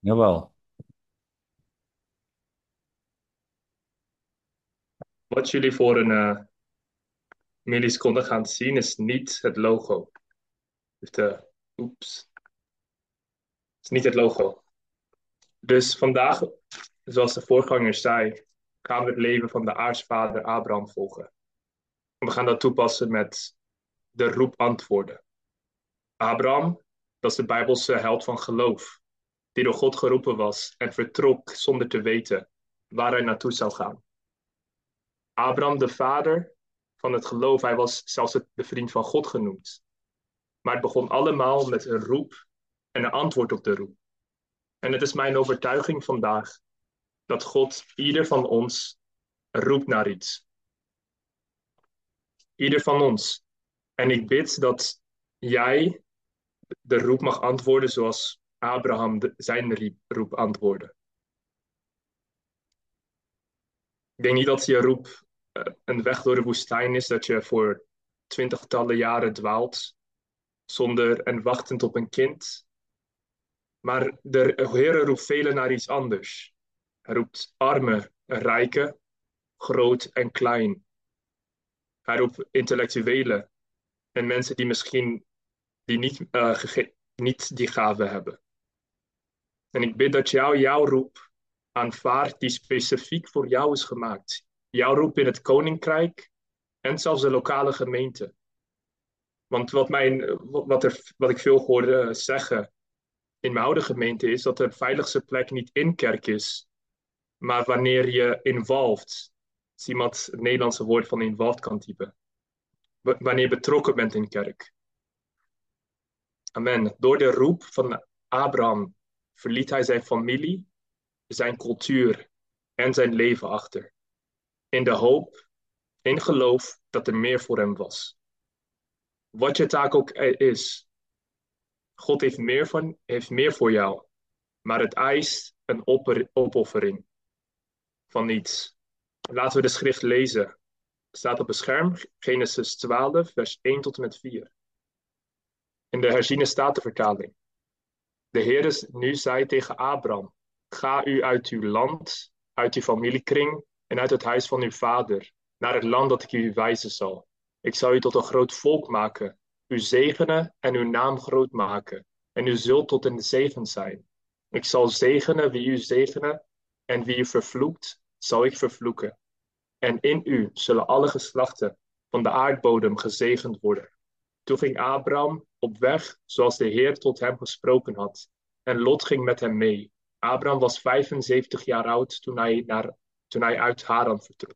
Jawel. Wat jullie voor een milliseconde gaan zien is niet het logo. Dus oeps, is niet het logo. Dus vandaag, zoals de voorganger zei, gaan we het leven van de aartsvader Abraham volgen. We gaan dat toepassen met de roep-antwoorden. Abraham, dat is de Bijbelse held van geloof, die door God geroepen was en vertrok zonder te weten waar hij naartoe zou gaan. Abraham, de vader van het geloof, hij was zelfs de vriend van God genoemd. Maar het begon allemaal met een roep en een antwoord op de roep. En het is mijn overtuiging vandaag dat God ieder van ons roept naar iets. Ieder van ons. En ik bid dat jij de roep mag antwoorden zoals Abraham zijn roep antwoordde. Ik denk niet dat je roep een weg door de woestijn is, dat je voor twintigtallen jaren dwaalt zonder en wachtend op een kind. Maar de Heer roept velen naar iets anders. Hij roept armen en rijken, groot en klein. Hij roept intellectuelen en mensen die misschien die niet die gave hebben. En ik bid dat jouw roep aanvaardt die specifiek voor jou is gemaakt. Jouw roep in het koninkrijk en zelfs de lokale gemeente. Want wat ik veel hoorde zeggen in mijn oude gemeente is dat de veiligste plek niet in kerk is, maar wanneer je involved, als iemand het Nederlandse woord van involved kan typen, wanneer je betrokken bent in kerk. Amen. Door de roep van Abraham verliet hij zijn familie, zijn cultuur en zijn leven achter. In de hoop, in geloof dat er meer voor hem was. Wat je taak ook is, God heeft meer voor jou, maar het eist een opoffering van niets. Laten we de schrift lezen. Het staat op het scherm, Genesis 12, vers 1 tot en met 4. In de herziene statenvertaling. De Heer nu zei tegen Abraham: Ga u uit uw land, uit uw familiekring en uit het huis van uw vader, naar het land dat ik u wijzen zal. Ik zal u tot een groot volk maken, u zegenen en uw naam groot maken, en u zult tot een zegen zijn. Ik zal zegenen wie u zegenen, en wie u vervloekt, zal ik vervloeken. En in u zullen alle geslachten van de aardbodem gezegend worden. Toen ging Abraham op weg zoals de Heer tot hem gesproken had. En Lot ging met hem mee. Abraham was 75 jaar oud toen hij uit Haran vertrok.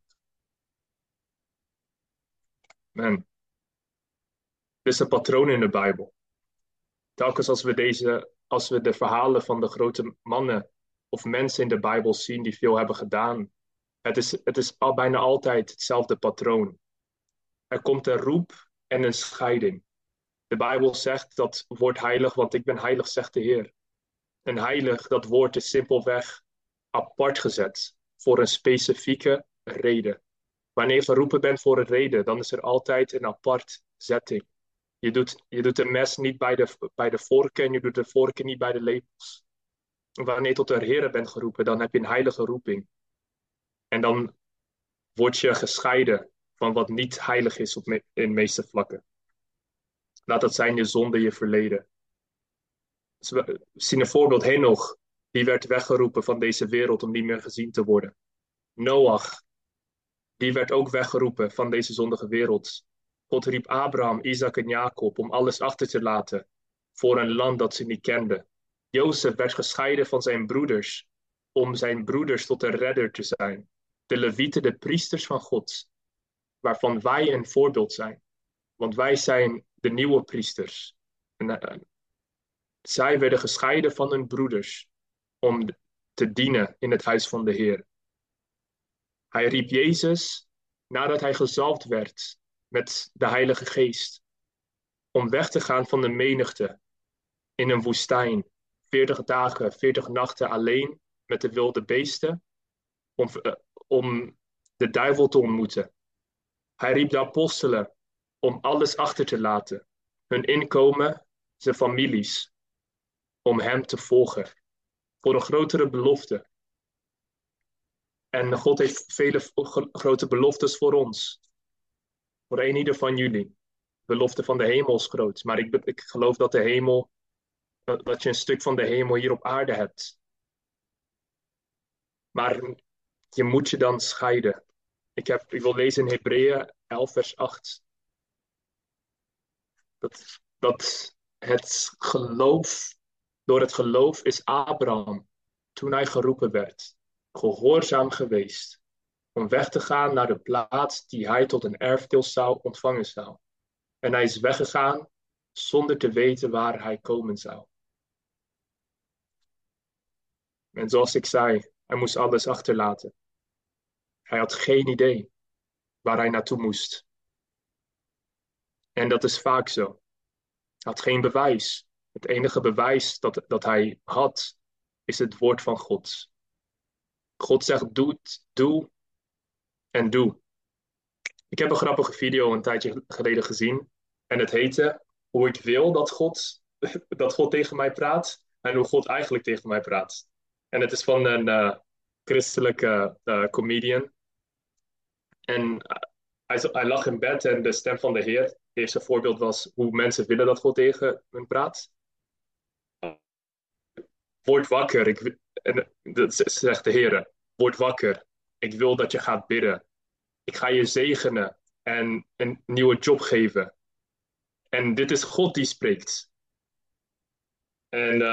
Man, dit is een patroon in de Bijbel. Telkens als we de verhalen van de grote mannen of mensen in de Bijbel zien die veel hebben gedaan, het is al bijna altijd hetzelfde patroon. Er komt een roep en een scheiding. De Bijbel zegt dat word heilig, want ik ben heilig, zegt de Heer. En heilig, dat woord is simpelweg apart gezet voor een specifieke reden. Wanneer je geroepen bent voor een reden, dan is er altijd een apart zetting. Je doet de mes niet bij de vorken en je doet de vorken niet bij de lepels. Wanneer je tot de Heer bent geroepen, dan heb je een heilige roeping. En dan word je gescheiden van wat niet heilig is in de meeste vlakken. Laat dat zijn je zonde, je verleden. Dus we zien een voorbeeld, Henoch, die werd weggeroepen van deze wereld om niet meer gezien te worden. Noach, die werd ook weggeroepen van deze zondige wereld. God riep Abraham, Isaac en Jacob om alles achter te laten voor een land dat ze niet kenden. Jozef werd gescheiden van zijn broeders om zijn broeders tot een redder te zijn. De Levieten, de priesters van God, waarvan wij een voorbeeld zijn. Want wij zijn de nieuwe priesters. En zij werden gescheiden van hun broeders om te dienen in het huis van de Heer. Hij riep Jezus nadat hij gezalfd werd met de Heilige Geest om weg te gaan van de menigte in een woestijn. 40 dagen, 40 nachten alleen met de wilde beesten om de duivel te ontmoeten. Hij riep de apostelen om alles achter te laten, hun inkomen, zijn families, om hem te volgen. voor een grotere belofte. En God heeft vele grote beloftes voor ons. Voor een ieder van jullie. De belofte van de hemel is groot. Maar ik geloof dat de hemel, dat je een stuk van de hemel hier op aarde hebt. Maar je moet je dan scheiden. Ik wil lezen in Hebreeën 11 vers 8. Dat door het geloof is Abraham, toen hij geroepen werd, gehoorzaam geweest om weg te gaan naar de plaats die hij tot een erfdeel zou ontvangen zou. En hij is weggegaan zonder te weten waar hij komen zou. En zoals ik zei, hij moest alles achterlaten. Hij had geen idee waar hij naartoe moest. En dat is vaak zo. Hij had geen bewijs. Het enige bewijs dat hij had, is het woord van God. God zegt, doe en doe. Ik heb een grappige video een tijdje geleden gezien. En het heette Hoe ik wil dat God tegen mij praat. En hoe God eigenlijk tegen mij praat. En het is van een christelijke comedian. En hij lag in bed en de stem van de Heer. Het eerste voorbeeld was hoe mensen willen dat God tegen hen praat. Word wakker. En dat zegt de Heer. Word wakker. Ik wil dat je gaat bidden. Ik ga je zegenen en een nieuwe job geven. En dit is God die spreekt. En,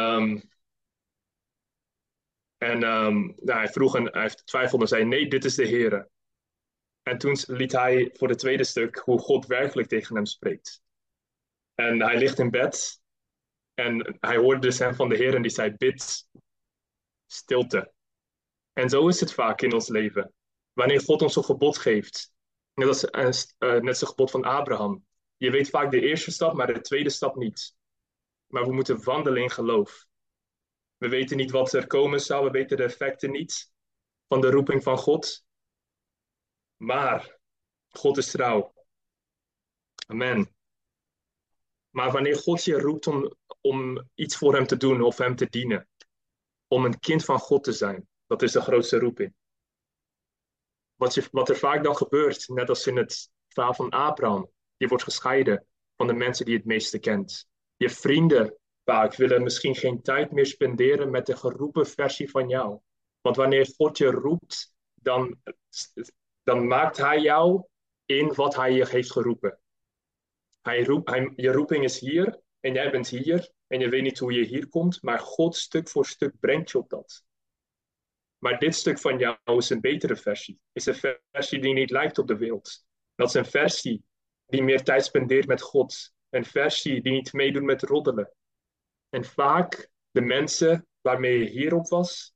hij vroeg en hij twijfelde en zei: nee, dit is de Heer. En toen liet hij voor het tweede stuk hoe God werkelijk tegen hem spreekt. En hij ligt in bed en hij hoorde de stem van de Heer en die zei: bid, stilte. En zo is het vaak in ons leven. Wanneer God ons een gebod geeft, net als net het gebod van Abraham. Je weet vaak de eerste stap, maar de tweede stap niet. Maar we moeten wandelen in geloof. We weten niet wat er komen zou, we weten de effecten niet van de roeping van God. Maar God is trouw. Amen. Maar wanneer God je roept om iets voor hem te doen of hem te dienen, om een kind van God te zijn, dat is de grootste roeping. Wat er vaak dan gebeurt, net als in het verhaal van Abraham, je wordt gescheiden van de mensen die je het meeste kent. Je vrienden vaak willen misschien geen tijd meer spenderen met de geroepen versie van jou. Want wanneer God je roept, dan maakt hij jou in wat hij je heeft geroepen. Je roeping is hier en jij bent hier en je weet niet hoe je hier komt, maar God stuk voor stuk brengt je op dat. Maar dit stuk van jou is een betere versie. Is een versie die niet lijkt op de wereld. Dat is een versie die meer tijd spendeert met God. Een versie die niet meedoet met roddelen. En vaak de mensen waarmee je hierop was,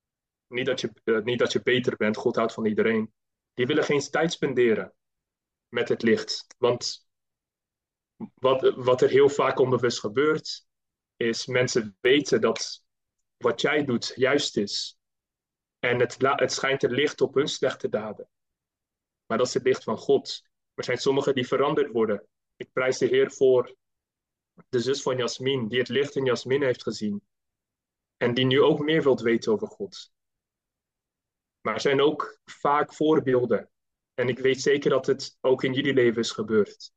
niet dat je beter bent, God houdt van iedereen, die willen geen tijd spenderen met het licht. Want wat er heel vaak onbewust gebeurt, is mensen weten dat wat jij doet juist is. En het schijnt er licht op hun slechte daden. Maar dat is het licht van God. Er zijn sommigen die veranderd worden. Ik prijs de Heer voor de zus van Jasmin, die het licht in Jasmin heeft gezien. En die nu ook meer wilt weten over God. Maar er zijn ook vaak voorbeelden. En ik weet zeker dat het ook in jullie leven is gebeurd.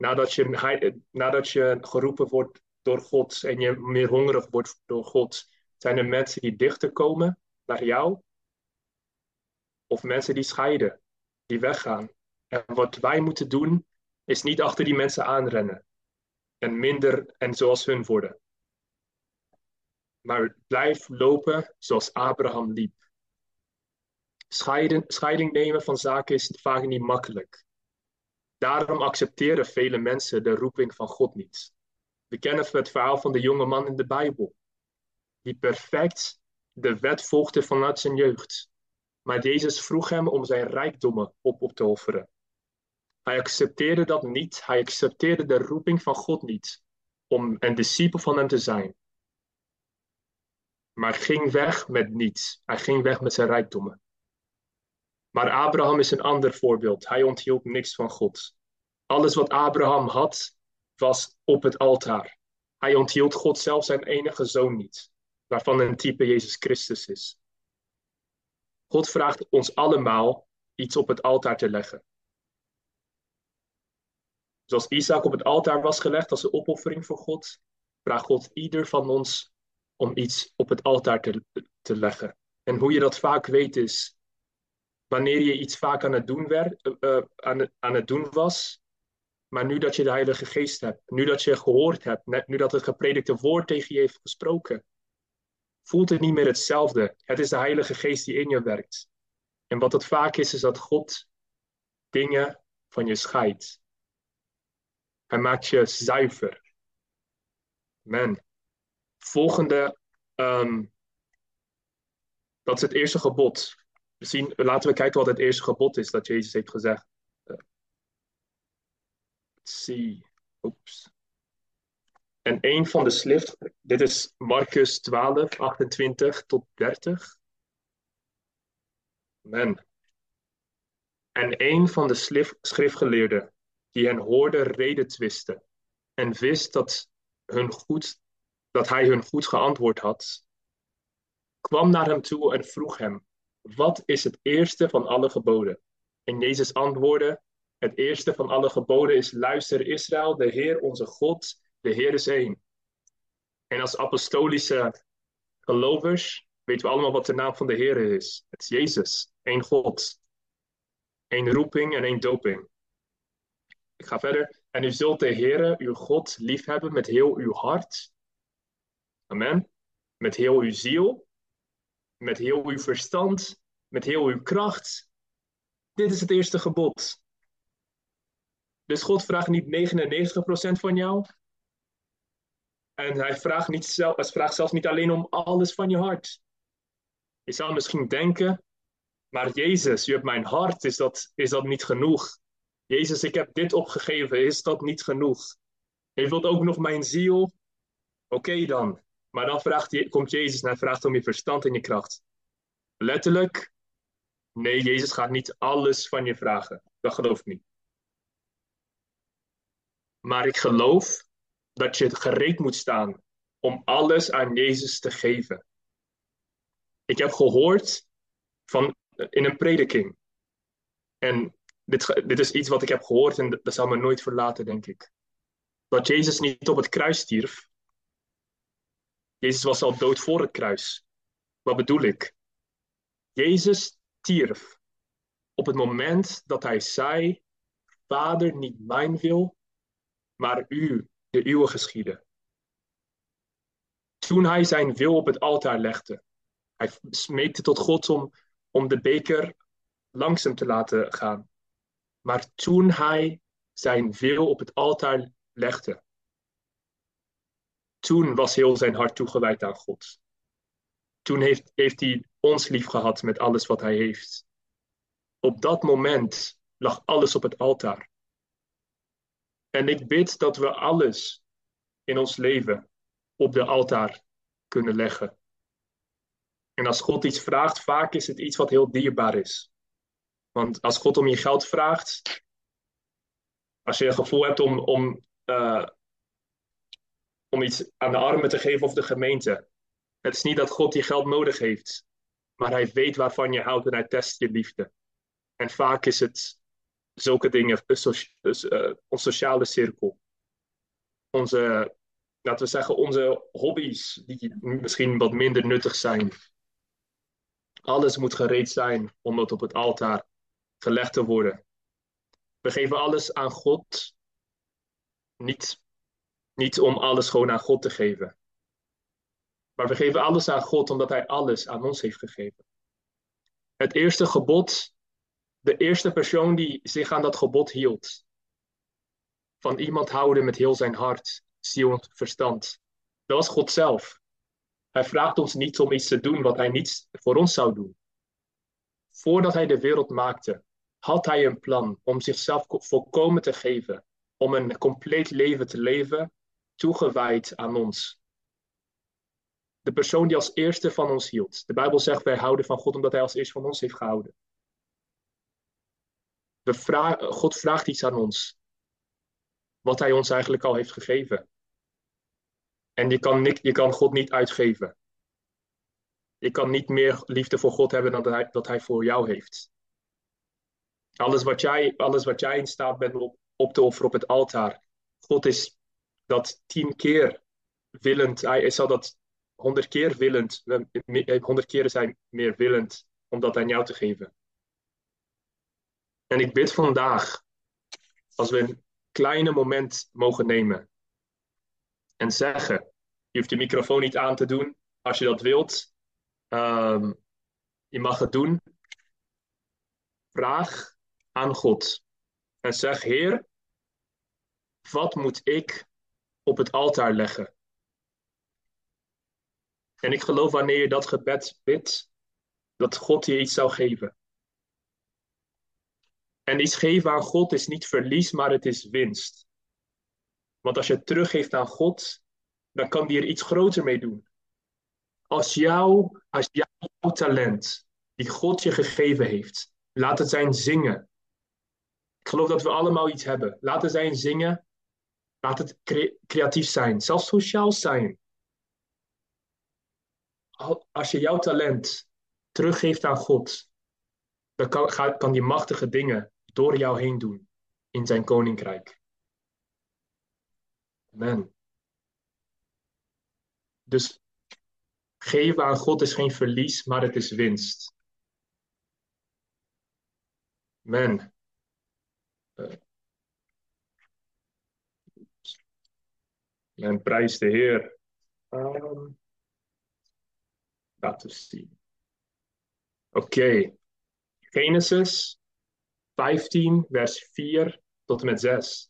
Nadat je geroepen wordt door God en je meer hongerig wordt door God, zijn er mensen die dichter komen naar jou. Of mensen die scheiden, die weggaan. En wat wij moeten doen, is niet achter die mensen aanrennen. En minder en zoals hun worden. Maar blijf lopen zoals Abraham liep. Scheiding nemen van zaken is vaak niet makkelijk. Daarom accepteren vele mensen de roeping van God niet. We kennen het verhaal van de jonge man in de Bijbel, die perfect de wet volgde vanuit zijn jeugd. Maar Jezus vroeg hem om zijn rijkdommen op te offeren. Hij accepteerde dat niet. Hij accepteerde de roeping van God niet om een discipel van hem te zijn. Maar ging weg met niets. Hij ging weg met zijn rijkdommen. Maar Abraham is een ander voorbeeld. Hij onthield niks van God. Alles wat Abraham had, was op het altaar. Hij onthield God zelf zijn enige zoon niet. waarvan een type Jezus Christus is. God vraagt ons allemaal iets op het altaar te leggen. Zoals Isaac op het altaar was gelegd als een opoffering voor God, vraagt God ieder van ons om iets op het altaar te leggen. En hoe je dat vaak weet is, wanneer je iets vaak aan het doen, aan het doen was, maar nu dat je de Heilige Geest hebt, nu dat je gehoord hebt, nu dat het gepredikte woord tegen je heeft gesproken, voelt het niet meer hetzelfde. Het is de Heilige Geest die in je werkt. En wat het vaak is dat God dingen van je scheidt. Hij maakt je zuiver. Amen. Volgende, dat is het eerste gebod. Laten we kijken wat het eerste gebod is dat Jezus heeft gezegd. Zie. Oeps. En een van de dit is Marcus 12, 28 tot 30. Amen. En een van de schriftgeleerden die hen hoorde reden twisten en wist dat hij hun goed geantwoord had, kwam naar hem toe en vroeg hem, wat is het eerste van alle geboden? En Jezus antwoordde, het eerste van alle geboden is, luister Israël, de Heer onze God, de Heer is één. En als apostolische gelovers weten we allemaal wat de naam van de Heer is. Het is Jezus, één God, één roeping en één doping. Ik ga verder. En u zult de Heere, uw God, liefhebben met heel uw hart. Amen. Met heel uw ziel. Met heel uw verstand. Met heel uw kracht. Dit is het eerste gebod. Dus God vraagt niet 99% van jou. En hij vraagt zelfs niet alleen om alles van je hart. Je zou misschien denken, maar Jezus, u hebt mijn hart, is dat niet genoeg? Jezus, ik heb dit opgegeven, is dat niet genoeg? Je wilt ook nog mijn ziel? Oké dan. Maar dan komt Jezus en hij vraagt om je verstand en je kracht. Letterlijk, nee, Jezus gaat niet alles van je vragen. Dat geloof ik niet. Maar ik geloof dat je gereed moet staan om alles aan Jezus te geven. Ik heb gehoord in een prediking. En dit is iets wat ik heb gehoord en dat zal me nooit verlaten, denk ik. Dat Jezus niet op het kruis stierf. Jezus was al dood voor het kruis. Wat bedoel ik? Jezus stierf op het moment dat hij zei, Vader, niet mijn wil, maar de uwe geschieden. Toen hij zijn wil op het altaar legde, hij smeekte tot God om de beker langs hem te laten gaan. Maar toen hij zijn wil op het altaar legde, toen was heel zijn hart toegewijd aan God. Toen heeft hij ons lief gehad met alles wat hij heeft. Op dat moment lag alles op het altaar. En ik bid dat we alles in ons leven op de altaar kunnen leggen. En als God iets vraagt, vaak is het iets wat heel dierbaar is. Want als God om je geld vraagt, als je het gevoel hebt om iets aan de armen te geven of de gemeente. Het is niet dat God je geld nodig heeft, maar hij weet waarvan je houdt en hij test je liefde. En vaak is het zulke dingen, ons sociale cirkel. Laten we zeggen, onze hobby's, die misschien wat minder nuttig zijn. Alles moet gereed zijn om het op het altaar gelegd te worden. We geven alles aan God, niet om alles gewoon aan God te geven. Maar we geven alles aan God omdat hij alles aan ons heeft gegeven. Het eerste gebod, de eerste persoon die zich aan dat gebod hield, van iemand houden met heel zijn hart, ziel en verstand, dat was God zelf. Hij vraagt ons niet om iets te doen wat hij niet voor ons zou doen. Voordat hij de wereld maakte, had hij een plan om zichzelf volkomen te geven, om een compleet leven te leven, toegewijd aan ons. De persoon die als eerste van ons hield. De Bijbel zegt, wij houden van God omdat hij als eerste van ons heeft gehouden. God vraagt iets aan ons, wat hij ons eigenlijk al heeft gegeven. En je kan God niet uitgeven. Je kan niet meer liefde voor God hebben dan dat hij voor jou heeft. Alles wat jij in staat bent op te offeren op het altaar. God is dat 10 keer willend. Hij zal dat 100 keer willend. 100 keer is hij meer willend om dat aan jou te geven. En ik bid vandaag, als we een kleine moment mogen nemen en zeggen, je hoeft de microfoon niet aan te doen als je dat wilt. Ehm, je mag het doen. Vraag aan God en zeg, Heer, wat moet ik op het altaar leggen? En ik geloof wanneer je dat gebed bidt, dat God je iets zou geven. En iets geven aan God is niet verlies, maar het is winst. Want als je het teruggeeft aan God, dan kan die er iets groter mee doen. Als jouw talent, die God je gegeven heeft, laat het zijn zingen. Ik geloof dat we allemaal iets hebben. Laat het zijn zingen. Laat het creatief zijn. Zelfs sociaal zijn. Als je jouw talent teruggeeft aan God, dan kan die machtige dingen door jou heen doen in zijn koninkrijk. Amen. Dus geven aan God is geen verlies, maar het is winst. Amen. En prijs de Heer. Laten we zien. Oké. Genesis 15, vers 4 tot en met 6.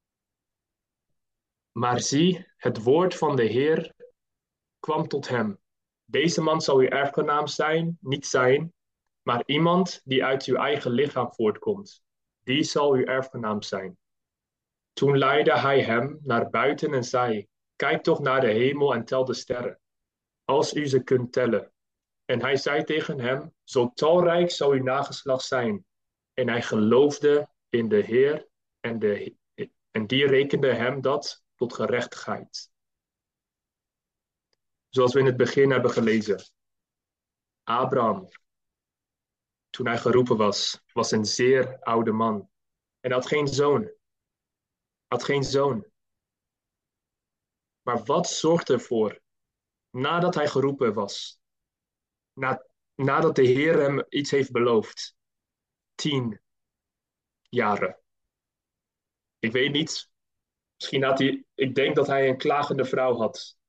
Maar zie, het woord van de Heer kwam tot hem. Deze man zal uw erfgenaam niet zijn, maar iemand die uit uw eigen lichaam voortkomt. Die zal uw erfgenaam zijn. Toen leidde hij hem naar buiten en zei, kijk toch naar de hemel en tel de sterren, als u ze kunt tellen. En hij zei tegen hem, zo talrijk zal uw nageslacht zijn. En hij geloofde in de Heer en die rekende hem dat tot gerechtigheid. Zoals we in het begin hebben gelezen. Abraham, toen hij geroepen was een zeer oude man. En had geen zoon. Had geen zoon. Maar wat zorgde ervoor, nadat hij geroepen was, nadat de Heer hem iets heeft beloofd? 10 jaren. Ik weet niet. Misschien had hij, ik denk dat hij een klagende vrouw had.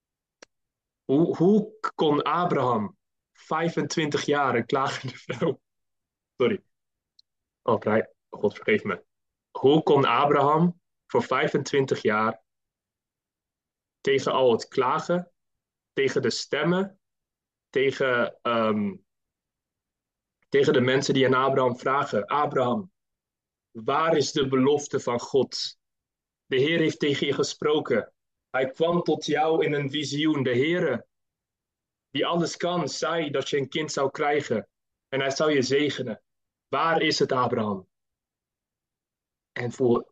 Hoe kon Abraham 25 jaar een klagende vrouw? Sorry. Oh, God vergeef me. Hoe kon Abraham voor 25 jaar tegen al het klagen, tegen de stemmen, tegen de mensen die aan Abraham vragen: Abraham, waar is de belofte van God? De Heer heeft tegen je gesproken. Hij kwam tot jou in een visioen. De Heer, die alles kan, zei dat je een kind zou krijgen. En hij zou je zegenen. Waar is het, Abraham? En voor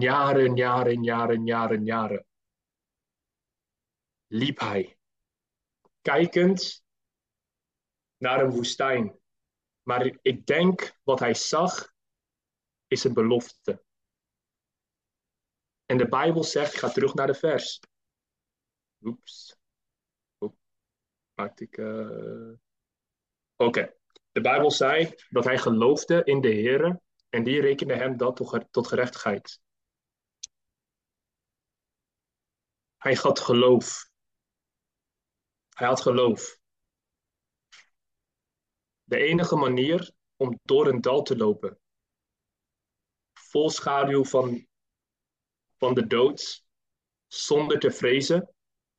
jaren liep hij, kijkend naar een woestijn. Maar ik denk wat hij zag, is een belofte. En de Bijbel zegt, ik ga terug naar de vers. Oeps. Maakte ik... Oké. De Bijbel zei dat hij geloofde in de Heer en die rekende hem dat tot gerechtigheid. Hij had geloof. Hij had geloof. De enige manier om door een dal te lopen, vol schaduw van de dood, zonder te vrezen,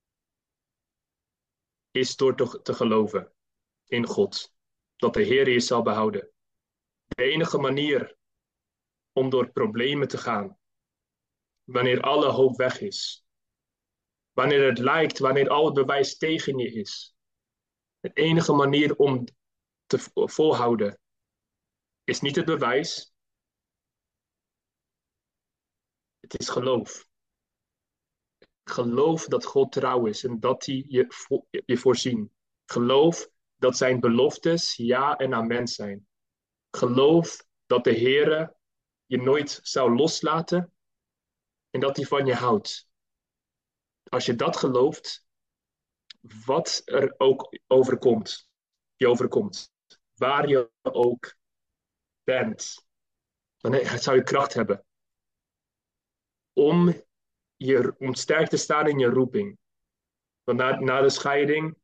is door te geloven in God. Dat de Heer je zal behouden. De enige manier om door problemen te gaan, wanneer alle hoop weg is. Wanneer het lijkt, wanneer al het bewijs tegen je is. De enige manier om te volhouden is niet het bewijs. Het is geloof. Geloof dat God trouw is en dat hij je voorzien. Geloof dat zijn beloftes ja en amen zijn. Geloof dat de Heere je nooit zou loslaten en dat hij van je houdt. Als je dat gelooft, wat er ook overkomt, waar je ook bent, dan zou je kracht hebben om sterk te staan in je roeping. Want na de scheiding,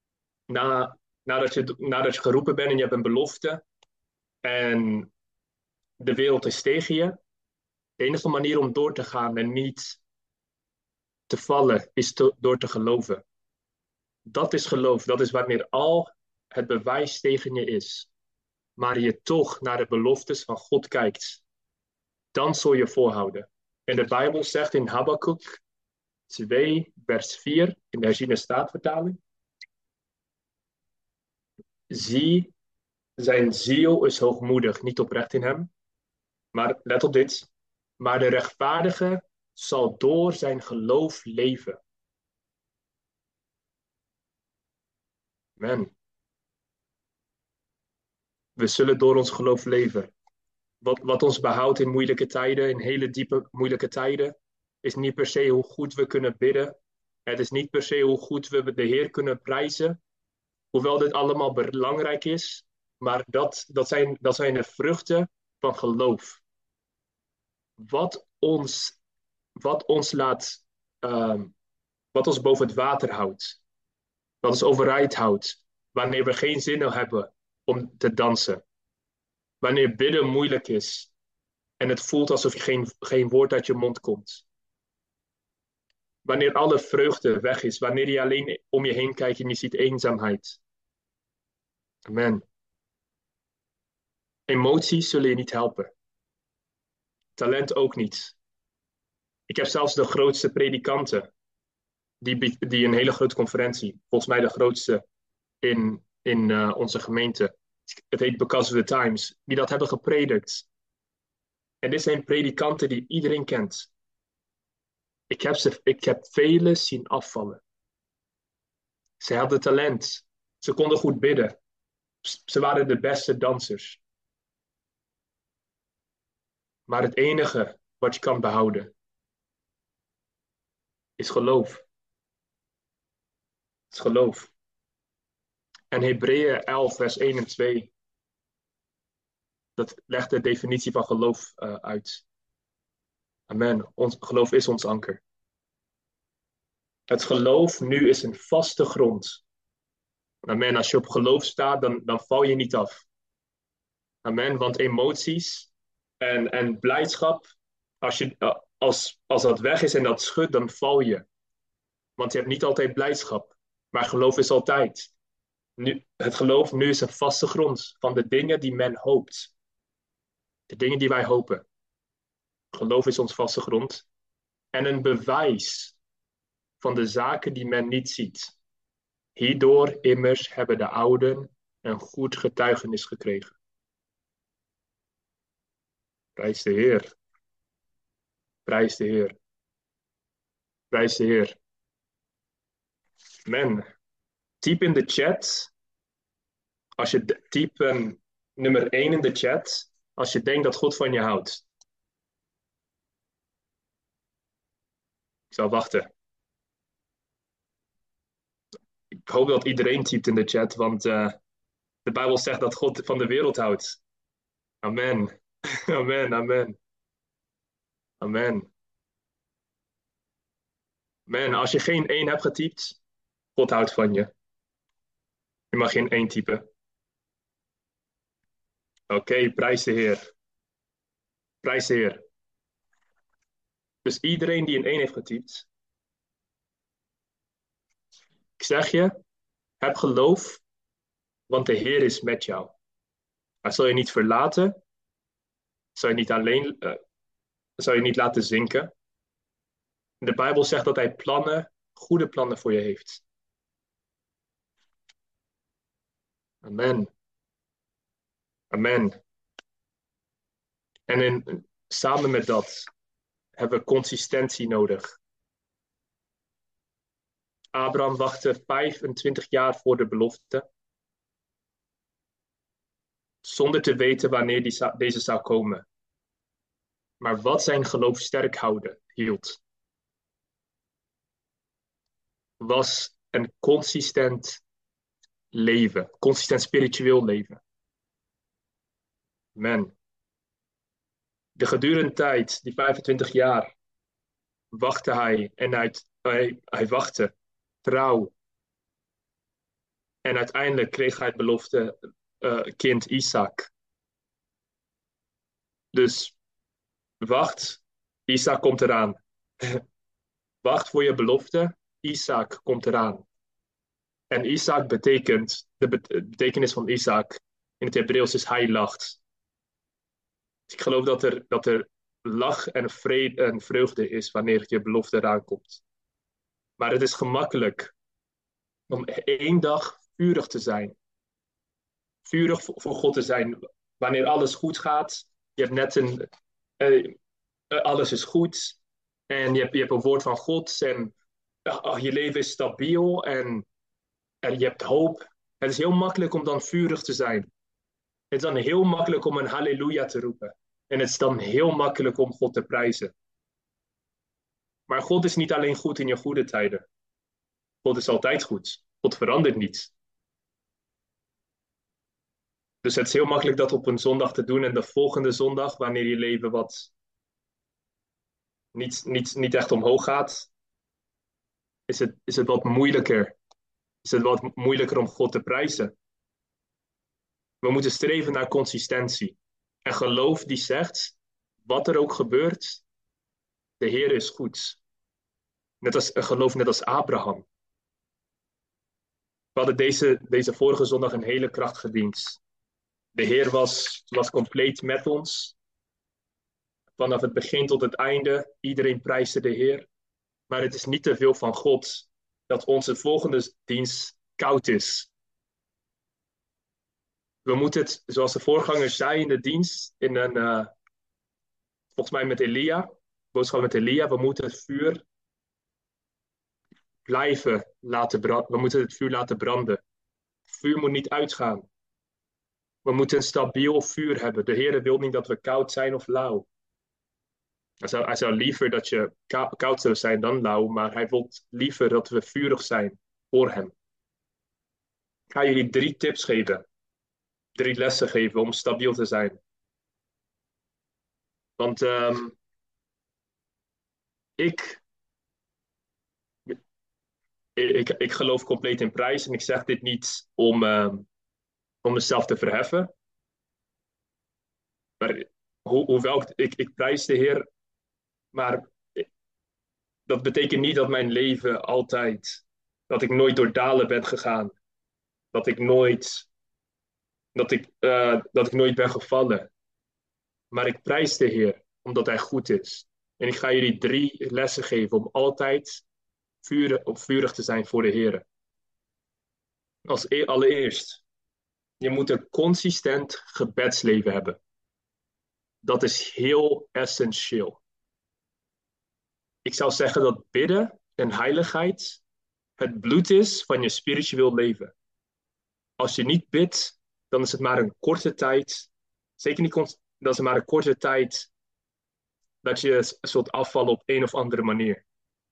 nadat je geroepen bent en je hebt een belofte en de wereld is tegen je, de enige manier om door te gaan en niet te vallen is door te geloven. Dat is geloof. Dat is wanneer al het bewijs tegen je is, maar je toch naar de beloftes van God kijkt. Dan zul je volhouden. En de Bijbel zegt in Habakuk 2, vers 4, in de herziene staatvertaling: zie, zijn ziel is hoogmoedig, niet oprecht in hem. Maar let op dit. Maar de rechtvaardige zal door zijn geloof leven. Amen. We zullen door ons geloof leven. Wat ons behoudt in moeilijke tijden, in hele diepe moeilijke tijden, is niet per se hoe goed we kunnen bidden. Het is niet per se hoe goed we de Heer kunnen prijzen. Hoewel dit allemaal belangrijk is, maar dat zijn de vruchten van geloof. Wat ons, wat ons laat, wat ons boven het water houdt. Wat ons overeind houdt. Wanneer we geen zin hebben om te dansen. Wanneer bidden moeilijk is. En het voelt alsof je geen woord uit je mond komt. Wanneer alle vreugde weg is. Wanneer je alleen om je heen kijkt en je ziet eenzaamheid. Amen. Emoties zullen je niet helpen. Talent ook niet. Ik heb zelfs de grootste predikanten. Die een hele grote conferentie. Volgens mij de grootste in onze gemeente. Het heet Because of the Times. Die dat hebben gepredikt. En dit zijn predikanten die iedereen kent. Ik heb velen zien afvallen. Ze hadden talent. Ze konden goed bidden. Ze waren de beste dansers. Maar het enige wat je kan behouden is geloof. Is geloof. En Hebreeën 11, vers 1 en 2, dat legt de definitie van geloof uit. Amen. Ons geloof is ons anker. Het geloof nu is een vaste grond. Amen. Als je op geloof staat, dan val je niet af. Amen. Want emoties en blijdschap, als dat weg is en dat schudt, dan val je. Want je hebt niet altijd blijdschap. Maar geloof is altijd. Het geloof nu is een vaste grond van de dingen die men hoopt. De dingen die wij hopen. Geloof is ons vaste grond. En een bewijs van de zaken die men niet ziet. Hierdoor immers hebben de ouden een goed getuigenis gekregen. Prijs de Heer. Prijs de Heer. Prijs de Heer. Amen. Typ in de chat. Als je typ nummer 1 in de chat. Als je denkt dat God van je houdt. Ik zal wachten. Ik hoop dat iedereen typt in de chat. Want de Bijbel zegt dat God van de wereld houdt. Amen. Amen. Amen. Amen. Amen. Als je geen 1 hebt getypt. God houdt van je. Je mag geen 1 typen. Oké, prijs de Heer. Prijs de Heer. Dus iedereen die een 1 heeft getypt. Ik zeg je, heb geloof, want de Heer is met jou. Hij zal je niet verlaten. Zal je niet alleen, zal je niet laten zinken. De Bijbel zegt dat hij goede plannen voor je heeft. Amen. Amen. En samen met dat hebben we consistentie nodig. Abraham wachtte 25 jaar voor de belofte. zonder te weten wanneer deze zou komen. Maar wat zijn geloof sterk hield, was een consistent spiritueel leven. Man, de gedurende tijd, die 25 jaar, wachtte hij en hij wachtte trouw. En uiteindelijk kreeg hij het belofte kind Isaac. Dus wacht, Isaac komt eraan. Wacht voor je belofte, Isaac komt eraan. En Isaac betekent, de betekenis van Isaac in het Hebreeuws is hij lacht. Dus ik geloof dat er lach en vrede en vreugde is wanneer je belofte eraan komt. Maar het is gemakkelijk om één dag vurig te zijn. Vurig voor God te zijn wanneer alles goed gaat. Je hebt net alles is goed. En je hebt een woord van God. En je leven is stabiel. En je hebt hoop. Het is heel makkelijk om dan vurig te zijn. Het is dan heel makkelijk om een halleluja te roepen. En het is dan heel makkelijk om God te prijzen. Maar God is niet alleen goed in je goede tijden. God is altijd goed. God verandert niet. Dus het is heel makkelijk dat op een zondag te doen en de volgende zondag, wanneer je leven wat niet echt omhoog gaat, is het wat moeilijker. Is het wat moeilijker om God te prijzen. We moeten streven naar consistentie. En geloof die zegt, wat er ook gebeurt, de Heer is goed. Net als een geloof, net als Abraham. We hadden deze vorige zondag een hele krachtige dienst. De Heer was compleet met ons. Vanaf het begin tot het einde. Iedereen prijste de Heer. Maar het is niet te veel van God dat onze volgende dienst koud is. We moeten het, zoals de voorganger zei in de dienst, volgens mij met Elia, boodschap met Elia, we moeten het vuur blijven laten branden. We moeten het vuur laten branden. Het vuur moet niet uitgaan. We moeten een stabiel vuur hebben. De Heer wil niet dat we koud zijn of lauw. Hij zou liever dat je koud zou zijn dan lauw, maar hij wil liever dat we vurig zijn voor hem. Ik ga jullie 3 tips geven. 3 lessen geven om stabiel te zijn. Want ik, ik geloof compleet in prijs. En ik zeg dit niet om mezelf te verheffen. Maar hoewel ik prijs de Heer. Maar dat betekent niet dat mijn leven altijd. Dat ik nooit door dalen ben gegaan. Dat ik nooit. Dat ik nooit ben gevallen. Maar ik prijs de Heer omdat Hij goed is. En ik ga jullie 3 lessen geven om altijd vurig te zijn voor de Heer. Allereerst, je moet een consistent gebedsleven hebben. Dat is heel essentieel. Ik zou zeggen dat bidden en heiligheid het bloed is van je spiritueel leven. Als je niet bidt, dan is het maar een korte tijd. Zeker niet, dat is maar een korte tijd dat je zult afvallen op een of andere manier.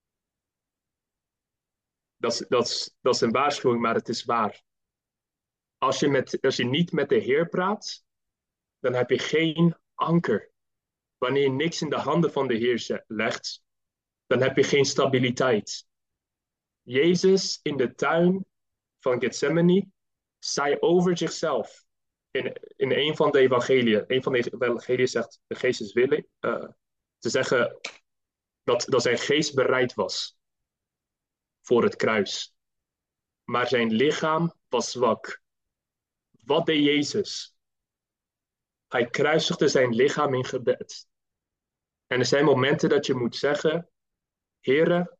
Dat is een waarschuwing, maar het is waar. Als je niet met de Heer praat, dan heb je geen anker. Wanneer je niks in de handen van de Heer legt, dan heb je geen stabiliteit. Jezus in de tuin van Gethsemane zei over zichzelf. In een van de evangeliën. Een van de evangeliën zegt: de geest is willig. Te zeggen dat zijn geest bereid was voor het kruis. Maar zijn lichaam was zwak. Wat deed Jezus? Hij kruisigde zijn lichaam in gebed. En er zijn momenten dat je moet zeggen: Heere,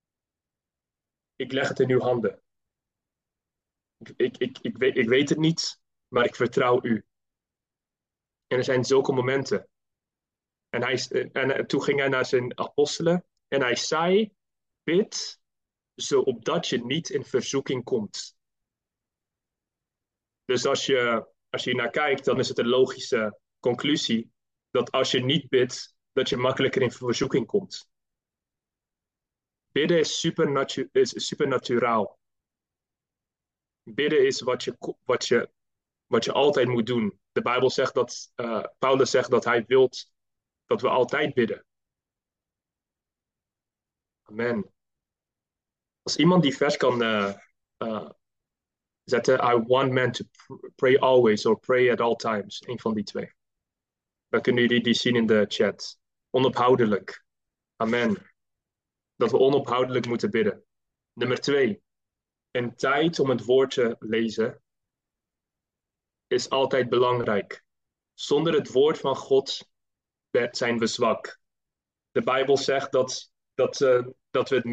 ik leg het in uw handen. Ik weet het niet, maar ik vertrouw u. En er zijn zulke momenten. En toen ging hij naar zijn apostelen en hij zei: bid, zodat je niet in verzoeking komt. Dus als je Als je hier naar kijkt, dan is het een logische conclusie dat als je niet bidt, dat je makkelijker in verzoeking komt. Bidden is supernaturaal. Bidden is wat je altijd moet doen. De Bijbel zegt dat, Paulus zegt dat hij wil dat we altijd bidden. Amen. Als iemand die vers kan zetten, I want men to pray always or pray at all times. Een van die twee. Dan kunnen jullie die zien in de chat. Onophoudelijk. Amen. Dat we onophoudelijk moeten bidden. Nummer 2. Een tijd om het woord te lezen is altijd belangrijk. Zonder het woord van God zijn we zwak. De Bijbel zegt dat we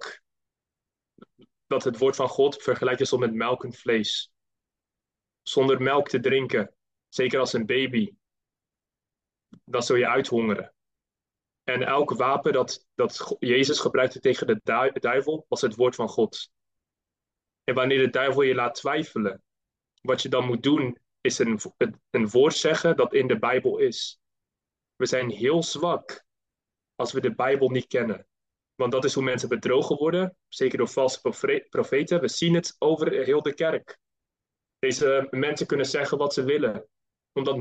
dat het woord van God vergelijkt is met melk en vlees. Zonder melk te drinken, zeker als een baby, dan zul je uithongeren. En elk wapen dat Jezus gebruikte tegen de duivel, was het woord van God. En wanneer de duivel je laat twijfelen, wat je dan moet doen, is een woord zeggen dat in de Bijbel is. We zijn heel zwak als we de Bijbel niet kennen. Want dat is hoe mensen bedrogen worden, zeker door valse profeten. We zien het over heel de kerk. Deze mensen kunnen zeggen wat ze willen, omdat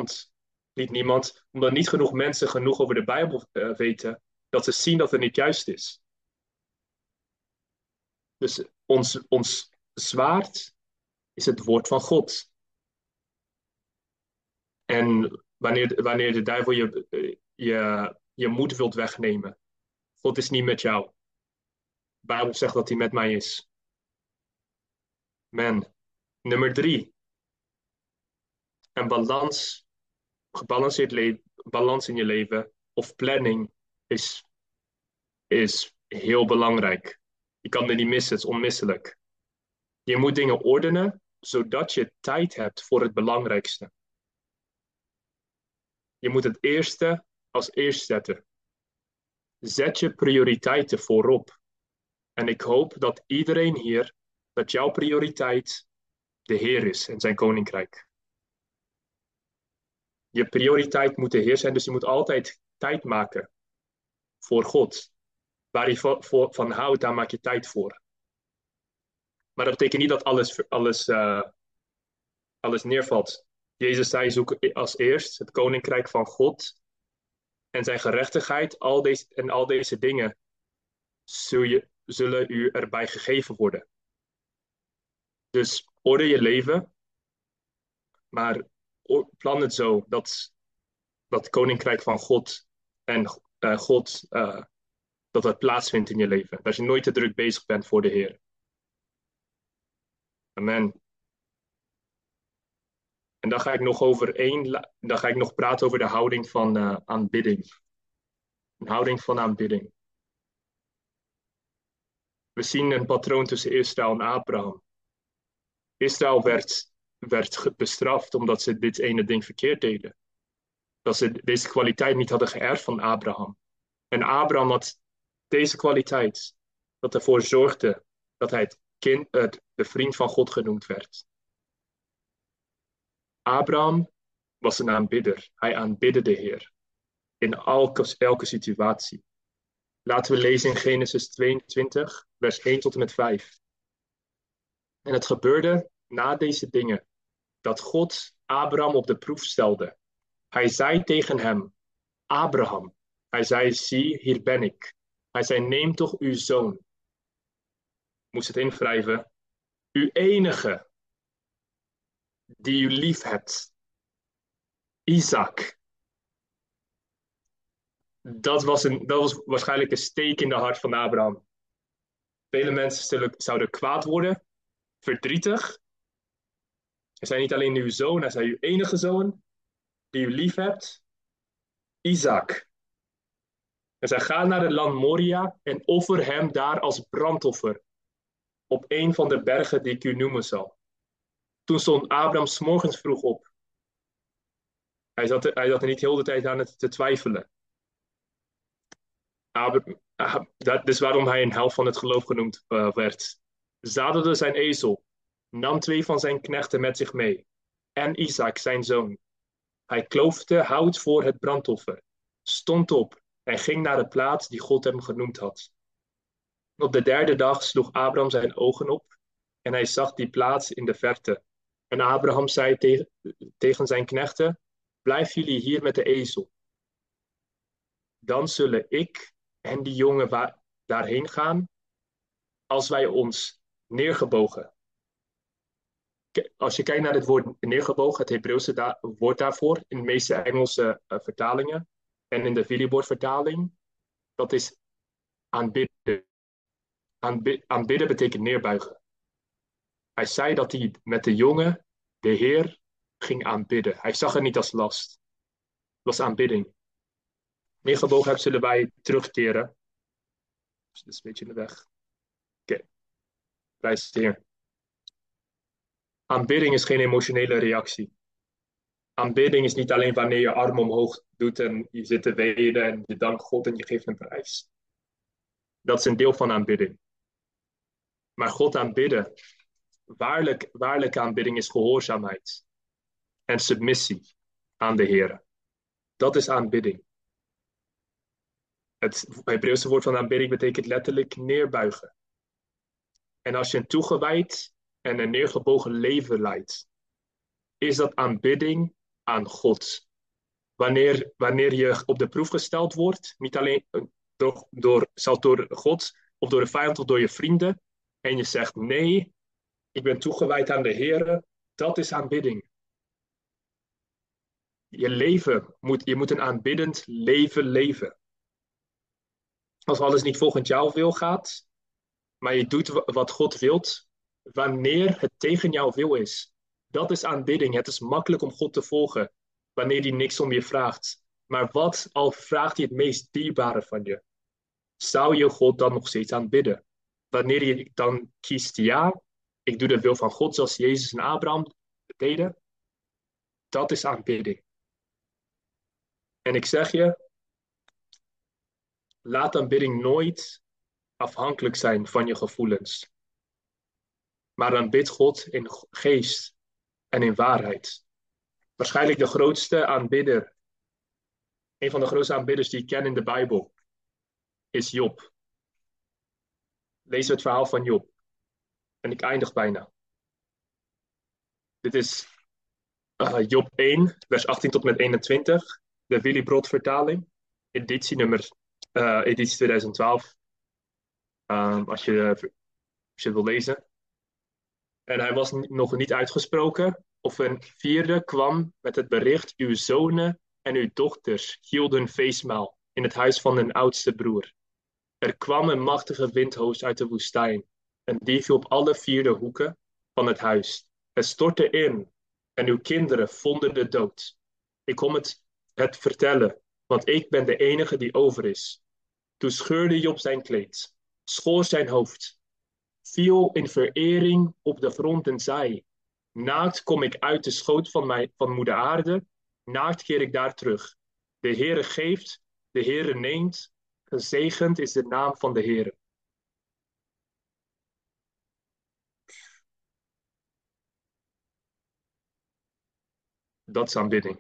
omdat niet genoeg mensen genoeg over de Bijbel weten, dat ze zien dat het niet juist is. Dus ons zwaard is het woord van God. En wanneer de duivel je moed wilt wegnemen, God is niet met jou. De Bijbel zegt dat hij met mij is. Man. Nummer 3. Een balans in je leven of planning is heel belangrijk. Je kan het niet missen, het is onmisselijk. Je moet dingen ordenen, zodat je tijd hebt voor het belangrijkste. Je moet het eerste als eerst zetten. Zet je prioriteiten voorop. En ik hoop dat iedereen hier, dat jouw prioriteit de Heer is en zijn koninkrijk. Je prioriteit moet de Heer zijn, dus je moet altijd tijd maken voor God. Waar je van houdt, daar maak je tijd voor. Maar dat betekent niet dat alles neervalt. Jezus zei, zoek als eerst het koninkrijk van God en zijn gerechtigheid. Al deze dingen zullen u erbij gegeven worden. Dus orde je leven, maar plan het zo dat het koninkrijk van God en God, dat het plaatsvindt in je leven. Dat je nooit te druk bezig bent voor de Heer. Amen. En dan ga ik nog praten over de houding van aanbidding. Een houding van aanbidding. We zien een patroon tussen Israël en Abraham. Israël werd bestraft omdat ze dit ene ding verkeerd deden. Dat ze deze kwaliteit niet hadden geërfd van Abraham. En Abraham had deze kwaliteit, dat ervoor zorgde dat hij de vriend van God genoemd werd. Abraham was een aanbidder. Hij aanbidde de Heer in elke situatie. Laten we lezen in Genesis 22, vers 1 tot en met 5. En het gebeurde na deze dingen dat God Abraham op de proef stelde. Hij zei tegen hem, Abraham. Hij zei, zie, hier ben ik. Hij zei, neem toch uw zoon. Moest het invrijven. Uw enige, die u lief hebt. Isaac. Dat was waarschijnlijk een steek in de hart van Abraham. Vele mensen zouden kwaad worden, verdrietig. Hij zei niet alleen uw zoon, hij zei uw enige zoon, die u lief hebt, Isaac. Hij zei, ga naar het land Moria en offer hem daar als brandoffer op een van de bergen die ik u noemen zal. Toen stond Abraham 's morgens vroeg op. Hij zat er niet heel de tijd aan het te twijfelen. Dat is waarom hij een held van het geloof genoemd werd. Zadelde zijn ezel, nam 2 van zijn knechten met zich mee en Isaac, zijn zoon. Hij kloofde hout voor het brandoffer, stond op en ging naar de plaats die God hem genoemd had. Op de derde dag sloeg Abraham zijn ogen op en hij zag die plaats in de verte. En Abraham zei tegen zijn knechten: Blijf jullie hier met de ezel. Dan zullen ik en die jongen daarheen gaan als wij ons neergebogen. Als je kijkt naar het woord neergebogen, het Hebreeuwse woord daarvoor, in de meeste Engelse vertalingen en in de Willibord-vertaling, dat is aanbidden. Aanbidden betekent neerbuigen. Hij zei dat hij met de jongen, de Heer, ging aanbidden. Hij zag het niet als last. Het was aanbidding. Neergebogenheid zullen wij terugkeren. Dus dat is een beetje in de weg. Oké, prijs de Heer. Aanbidding is geen emotionele reactie. Aanbidding is niet alleen wanneer je arm omhoog doet en je zit te wenen en je dankt God en je geeft een prijs. Dat is een deel van aanbidding. Maar God aanbidden, waarlijke aanbidding is gehoorzaamheid en submissie aan de Heer. Dat is aanbidding. Het Hebreeuwse woord van aanbidding betekent letterlijk neerbuigen. En als je een toegewijd en een neergebogen leven leidt, is dat aanbidding aan God. Wanneer je op de proef gesteld wordt, niet alleen zelfs door God of door de vijand of door je vrienden, en je zegt nee, ik ben toegewijd aan de Heer, dat is aanbidding. Je moet een aanbiddend leven leven. Als alles niet volgens jouw wil gaat, maar je doet wat God wilt, wanneer het tegen jouw wil is. Dat is aanbidding. Het is makkelijk om God te volgen, wanneer hij niks om je vraagt. Maar wat al vraagt hij het meest dierbare van je? Zou je God dan nog steeds aanbidden? Wanneer je dan kiest, ja, ik doe de wil van God zoals Jezus en Abraham deden, dat is aanbidding. En ik zeg je, laat aanbidding nooit afhankelijk zijn van je gevoelens. Maar aanbid God in geest en in waarheid. Waarschijnlijk de grootste aanbidder, een van de grootste aanbidders die ik ken in de Bijbel, is Job. Lees het verhaal van Job. En ik eindig bijna. Dit is Job 1, vers 18 tot met 21. De Willibrord vertaling. Editie 2012. Als je het wil lezen. En hij was nog niet uitgesproken. Of een vierde kwam met het bericht: uw zonen en uw dochters hielden feestmaal in het huis van hun oudste broer. Er kwam een machtige windhoos uit de woestijn en die viel op alle vier de hoeken van het huis. Het stortte in en uw kinderen vonden de dood. Ik kom het vertellen, want ik ben de enige die over is. Toen scheurde Job zijn kleed, schoor zijn hoofd, viel in verering op de grond en zei: Naakt kom ik uit de schoot van moeder aarde, naakt keer ik daar terug. De Heere geeft, de Heere neemt, gezegend is de naam van de Heere. Dat is aanbidding.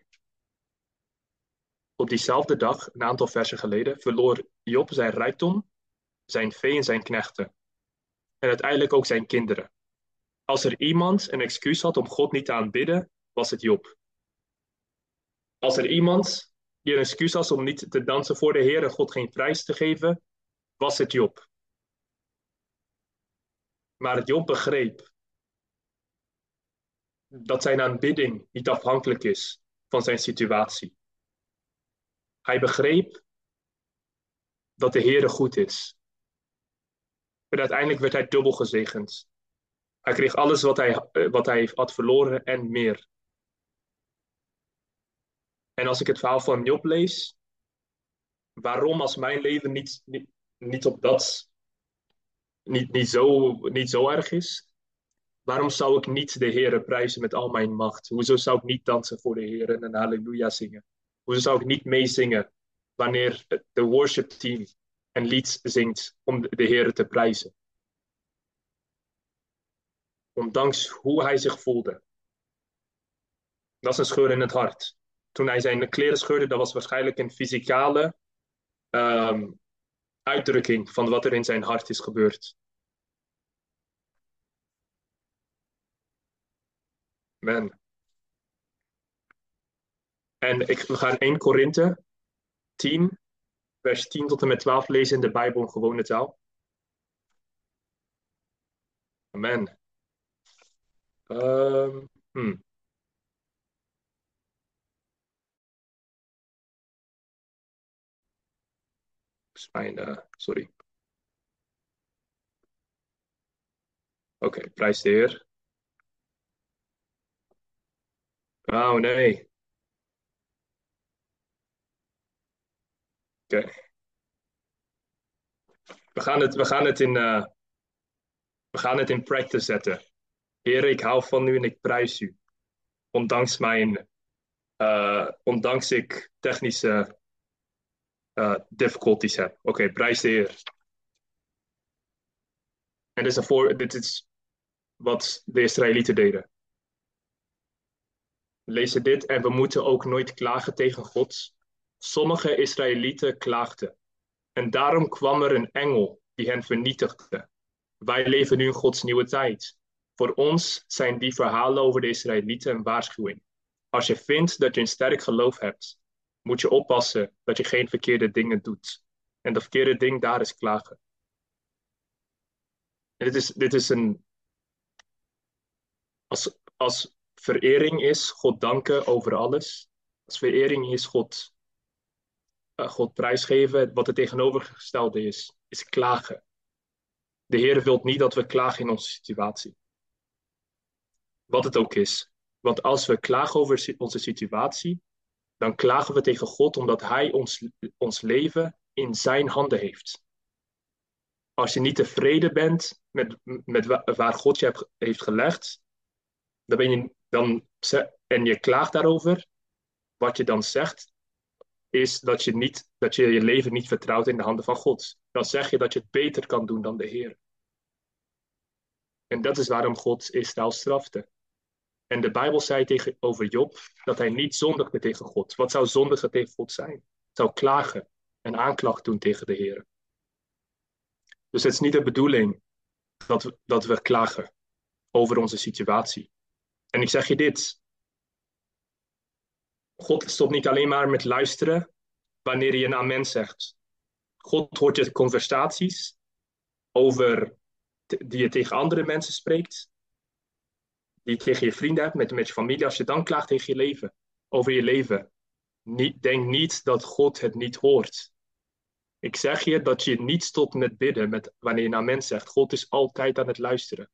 Op diezelfde dag, een aantal versen geleden, verloor Job zijn rijkdom, zijn vee en zijn knechten. En uiteindelijk ook zijn kinderen. Als er iemand een excuus had om God niet te aanbidden, was het Job. Als er iemand die een excuus had om niet te dansen voor de Heer en God geen prijs te geven, was het Job. Maar Job begreep dat zijn aanbidding niet afhankelijk is van zijn situatie. Hij begreep dat de Heere goed is. En uiteindelijk werd hij dubbel gezegend. Hij kreeg alles wat hij had verloren en meer. En als ik het verhaal van Job lees, waarom als mijn leven niet op dat, niet zo erg is, waarom zou ik niet de Heere prijzen met al mijn macht? Hoezo zou ik niet dansen voor de Heer en een halleluja zingen? Hoezo zou ik niet meezingen wanneer de worship team een lied zingt om de Heere te prijzen? Ondanks hoe hij zich voelde. Dat is een scheur in het hart. Toen hij zijn kleren scheurde, dat was waarschijnlijk een fysicale uitdrukking van wat er in zijn hart is gebeurd. Amen. En we gaan 1 Korinthe 10, vers 10 tot en met 12 lezen in de Bijbel in gewone taal. Amen. Sorry. Oké, prijs de Heer. Oh nee. Oké. We gaan het in practice zetten. Heer, ik hou van u en ik prijs u. Ondanks ik technische difficulties heb. Oké, prijs de Heer. En dit is wat de Israëlieten deden. We lezen dit en we moeten ook nooit klagen tegen God. Sommige Israëlieten klaagden. En daarom kwam er een engel die hen vernietigde. Wij leven nu in Gods nieuwe tijd. Voor ons zijn die verhalen over de Israëlieten een waarschuwing. Als je vindt dat je een sterk geloof hebt, moet je oppassen dat je geen verkeerde dingen doet. En dat verkeerde ding daar is klagen. En dit is een... Als verering is God danken over alles. Als verering is God prijsgeven. Wat het tegenovergestelde is klagen. De Heer wil niet dat we klagen in onze situatie. Wat het ook is. Want als we klagen over onze situatie, dan klagen we tegen God omdat Hij ons leven in zijn handen heeft. Als je niet tevreden bent met waar God je heeft gelegd, en je klaagt daarover, wat je dan zegt, is dat je leven niet vertrouwt in de handen van God. Dan zeg je dat je het beter kan doen dan de Heer. En dat is waarom God Israël strafte. En de Bijbel zei over Job dat hij niet zondigde tegen God. Wat zou zondigen tegen God zijn? Het zou klagen en aanklacht doen tegen de Heer. Dus het is niet de bedoeling dat we klagen over onze situatie. En ik zeg je dit. God stopt niet alleen maar met luisteren wanneer je een amen zegt. God hoort je conversaties die je tegen andere mensen spreekt. Die je tegen je vrienden hebt, met je familie. Als je dan klaagt tegen je leven, over je leven. Denk niet dat God het niet hoort. Ik zeg je dat je niet stopt met bidden wanneer je naar mens zegt. God is altijd aan het luisteren.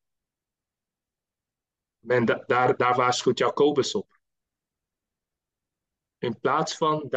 En daar waarschuwt Jacobus op. In plaats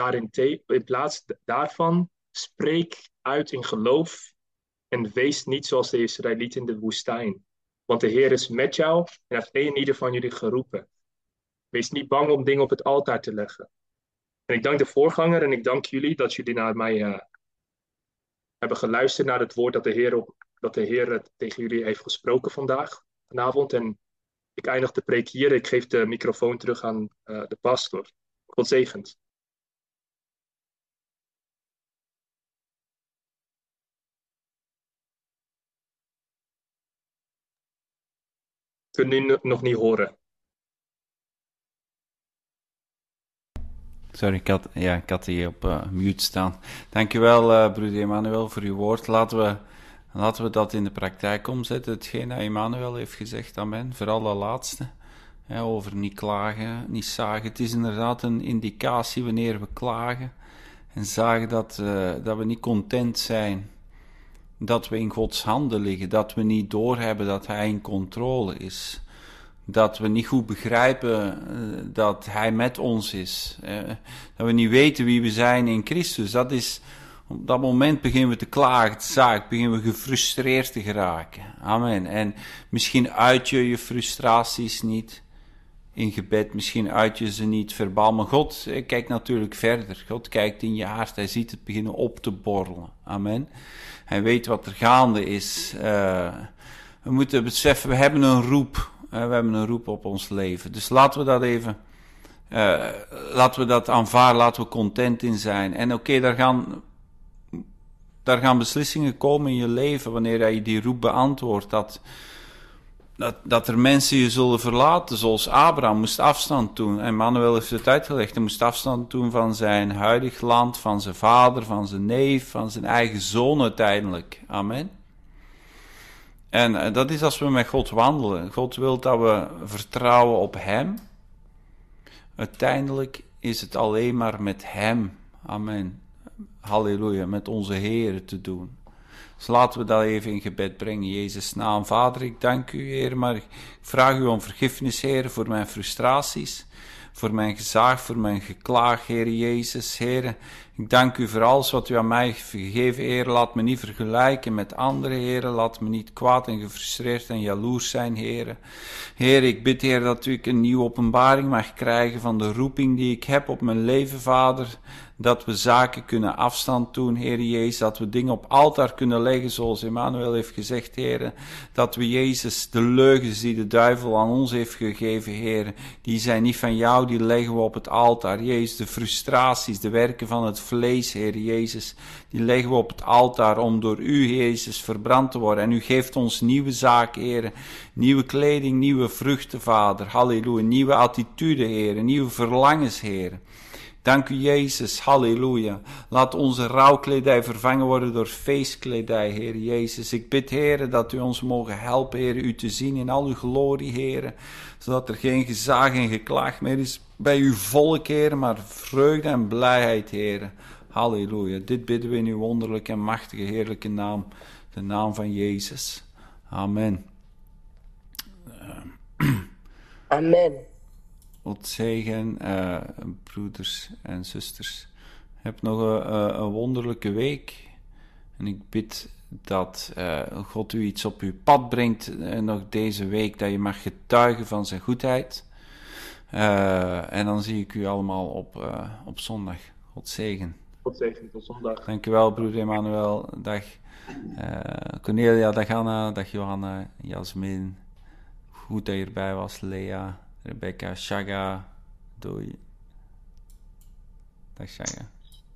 daarvan, spreek uit in geloof en wees niet zoals de Israëlieten in de woestijn. Want de Heer is met jou en heeft ieder van jullie geroepen. Wees niet bang om dingen op het altaar te leggen. En ik dank de voorganger en ik dank jullie dat jullie naar mij hebben geluisterd naar het woord dat de Heer tegen jullie heeft gesproken vanavond. En ik eindig de preek hier. Ik geef de microfoon terug aan de pastor. God zegent. Ik kan nu nog niet horen. Sorry, ik had die op mute staan. Dankjewel, broeder Emmanuel, voor uw woord. Laten we dat in de praktijk omzetten. Hetgeen dat Emmanuel heeft gezegd, amen. Vooral dat laatste. Over niet klagen, niet zagen. Het is inderdaad een indicatie wanneer we klagen en zagen dat we niet content zijn. Dat we in Gods handen liggen. Dat we niet doorhebben dat Hij in controle is. Dat we niet goed begrijpen dat Hij met ons is. Dat we niet weten wie we zijn in Christus. Dat is, op dat moment beginnen we te klagen, te zagen, beginnen we gefrustreerd te geraken. Amen. En misschien uit je frustraties niet in gebed, misschien uit je ze niet verbaal. Maar God kijkt natuurlijk verder. God kijkt in je hart. Hij ziet het beginnen op te borrelen. Amen. Hij weet wat er gaande is. We moeten beseffen, we hebben een roep. We hebben een roep op ons leven. Dus laten we dat even laten we dat aanvaarden, laten we content in zijn. En oké, daar gaan beslissingen komen in je leven wanneer je die roep beantwoordt. Dat er mensen je zullen verlaten, zoals Abraham moest afstand doen. En Manuel heeft het uitgelegd, hij moest afstand doen van zijn huidig land, van zijn vader, van zijn neef, van zijn eigen zoon uiteindelijk. Amen. En dat is als we met God wandelen. God wil dat we vertrouwen op Hem. Uiteindelijk is het alleen maar met Hem. Amen. Halleluja, met onze Heer te doen. Dus laten we dat even in gebed brengen, in Jezus' naam. Vader, ik dank u, Heer, maar ik vraag u om vergiffenis, Heer, voor mijn frustraties, voor mijn gezaag, voor mijn geklaag, Heer Jezus, Heer. Ik dank u voor alles wat u aan mij heeft gegeven, Heer. Laat me niet vergelijken met anderen, Heer. Laat me niet kwaad en gefrustreerd en jaloers zijn, Heer. Heer, ik bid, Heer, dat u een nieuwe openbaring mag krijgen van de roeping die ik heb op mijn leven, Vader. Dat we zaken kunnen afstand doen, Heer Jezus. Dat we dingen op altaar kunnen leggen, zoals Emmanuel heeft gezegd, Heer. Dat we, Jezus, de leugens die de duivel aan ons heeft gegeven, Heer, die zijn niet van jou, die leggen we op het altaar. Jezus, de frustraties, de werken van het vlees, Heer Jezus, die leggen we op het altaar om door u, Jezus, verbrand te worden. En u geeft ons nieuwe zaken, Heer. Nieuwe kleding, nieuwe vruchten, Vader. Halleluja. Nieuwe attitude, Heer. Nieuwe verlangens, Heer. Dank u, Jezus. Halleluja. Laat onze rouwkledij vervangen worden door feestkledij, Heer Jezus. Ik bid, Heer, dat u ons mogen helpen, Heer, u te zien in al uw glorie, Heer. Zodat er geen gezaag en geklaag meer is bij uw volk, Heer, maar vreugde en blijheid, Heer. Halleluja. Dit bidden we in uw wonderlijke en machtige, heerlijke naam. De naam van Jezus. Amen. Amen. God zegen, broeders en zusters. Heb nog een wonderlijke week. En ik bid dat God u iets op uw pad brengt nog deze week, dat je mag getuigen van zijn goedheid. En dan zie ik u allemaal op zondag. God zegen. God zegen, tot zondag. Dankjewel, broeder Emmanuel. Dag Cornelia, dag Anna, dag Johanna, Jasmin. Goed dat je erbij was, Lea. Rebecca, Shaga, doei. Dag Shaga.